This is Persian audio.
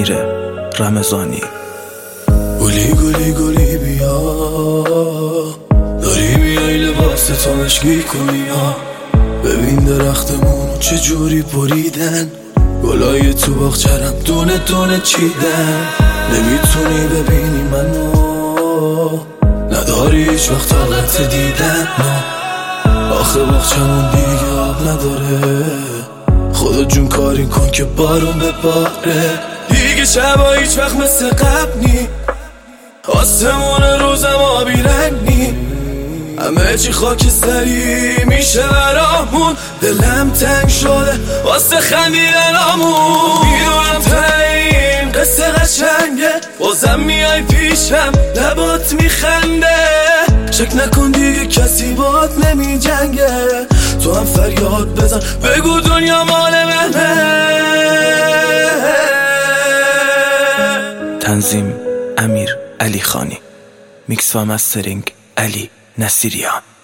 امیر رمضانی. گلی گلی گلی بیا، داری میای لباس تو مشکی کنی ها. ببین درختمونو چه جوری بریدن، گلای تو باغچرم دونه دونه چیدن. نمیتونی ببینی منو، نداری هیچ وقت طاقت دیدن. آخه باغچمون دیگه آب نداره، خدا جون کاری کن که بارون بباره. دیگه شبا هیچ وقت مثل قبل نی، آسمون روزم آبی رنگ نی، همه چی خاکستری میشه برامون. دلم تنگ شده واسه خندیدنامون. میدونم تا این قصه قشنگه، بازم میای پیشم لبات میخنده. شک نکن دیگه کسی بات نمی جنگه، تو هم فریاد بزن بگو دنیا مال منه. تنظیم امیر علی خانی، میکس و مسترینگ علی نصیریان.